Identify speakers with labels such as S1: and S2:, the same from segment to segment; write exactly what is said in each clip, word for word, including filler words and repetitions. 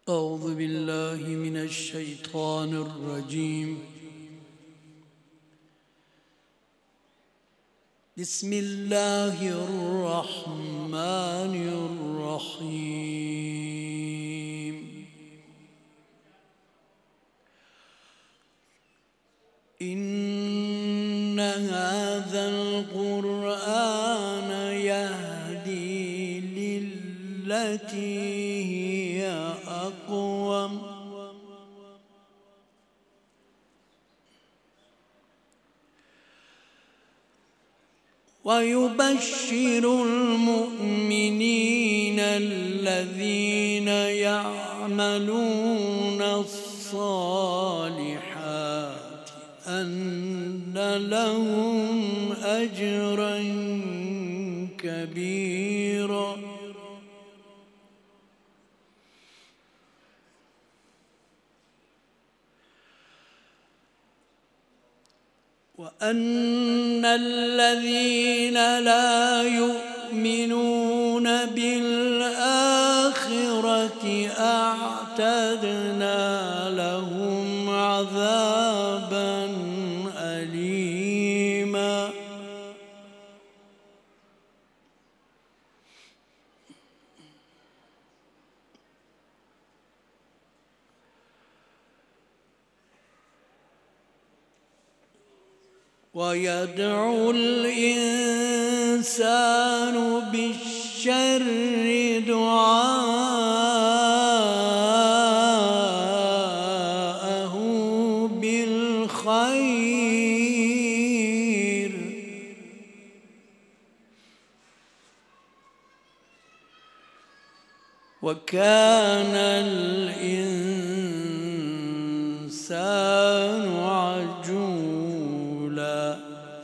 S1: أعوذ بالله من الشيطان الرجيم. بسم الله الرحمن الرحيم. إن هذا القرآن يهدي للتي هي أقوم ويبشر المؤمنين الذين يعملون الصالحات أن لهم أجرا كبيرا وأن الذين لا يؤمنون بالآخرة أعتدنا لهم عذابا أليما ويدعو الإنسان بالشر دعاءه بالخير وكان الإنسان عجولا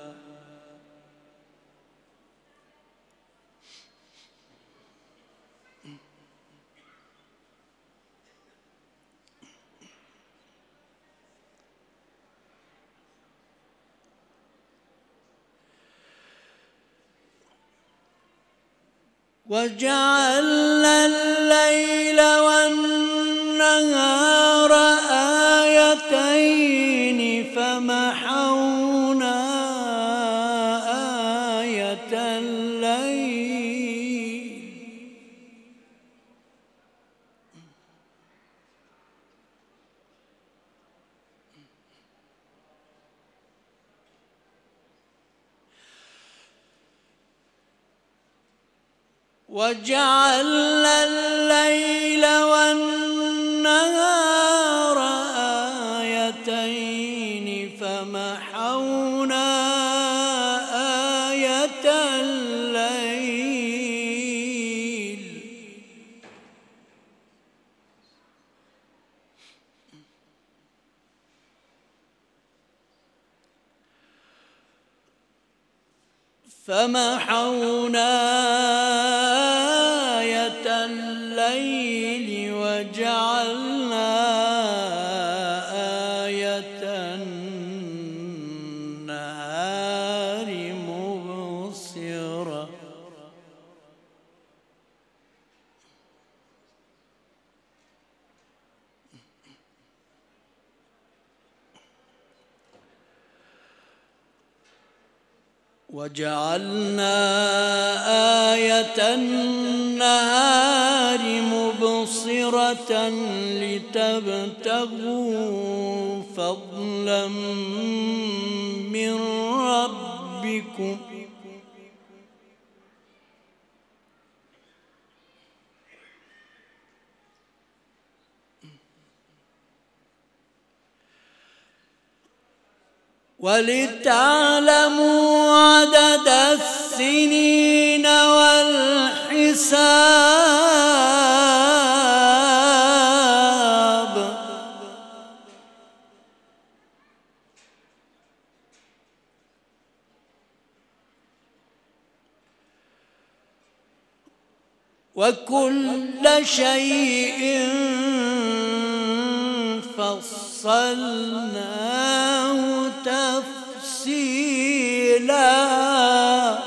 S1: وجعلنا الليل والنهار آيتين فمحونا آية الليل وجعلنا الليل والنهار آيتين فمحونا آية الليل فمحونا الليل وجعلنا آية النهار مبصرة وجعلنا آية النهار مبصرة لتبتغوا فضلا من ربكم ولتعلموا عدد السنين والحساب وكل شيء فصلناه تفصيلا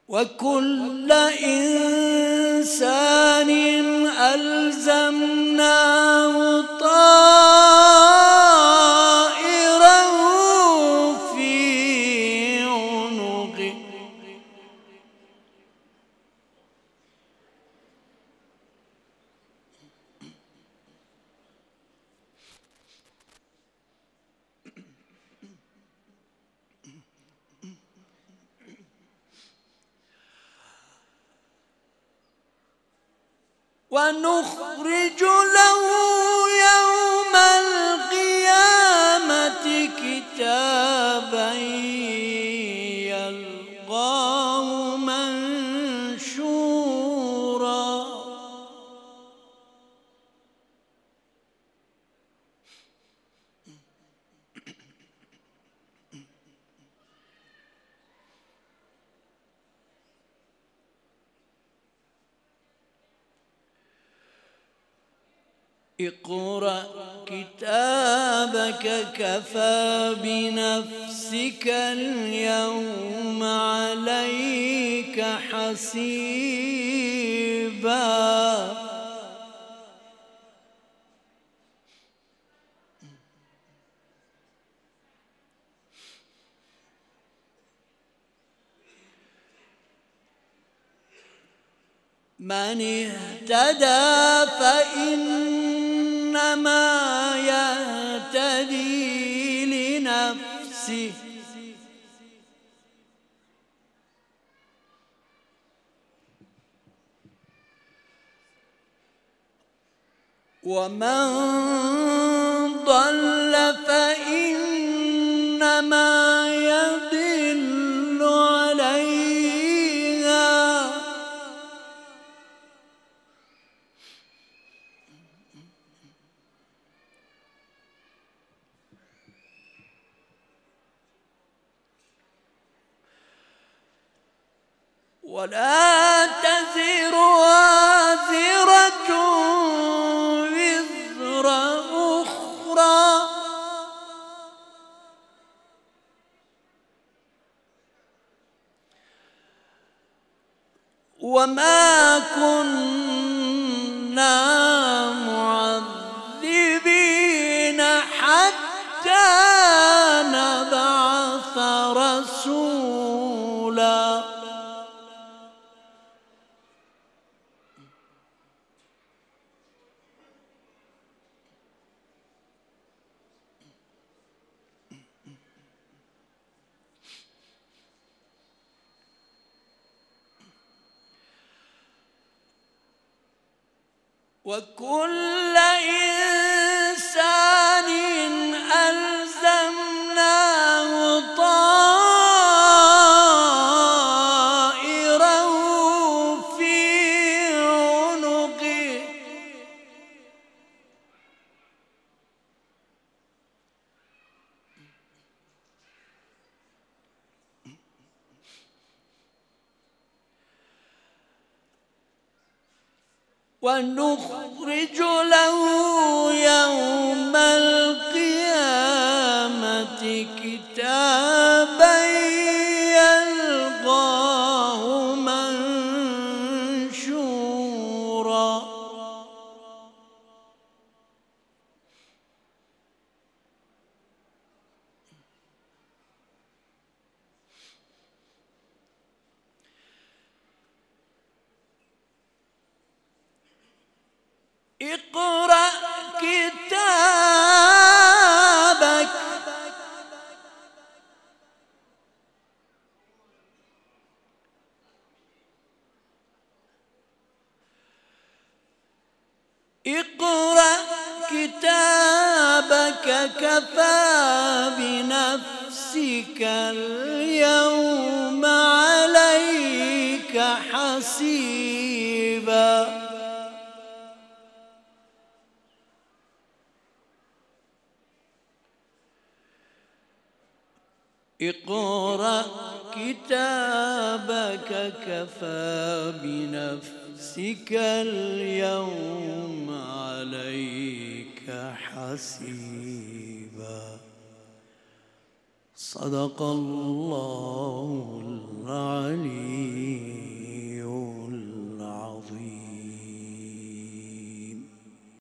S1: وكل إنسان ألزمناه طائره في عنقه ونخرج له يوم القيامة كتابا يلقاه منشورا اقرأ كتابك كفى بنفسك اليوم عليك حسيبا من اهتدى فإنما يهتدي لنفسه ومن ضل فإنما يضل عليها ولا تزر وازرة وزر أخرى وما كنا معذبين حتى نبعث رسولا وكل إنسان ألزمناه طائره في عنقه ونخرج له يوم القيامة كتابا يلقاه منشورا اقرأ كتابك اقرأ كتابك كفى بنفسك اليوم عليك حسيبا اقرأ كتابك كفى بنفسك اليوم عليك حسيبا صدق الله العليم.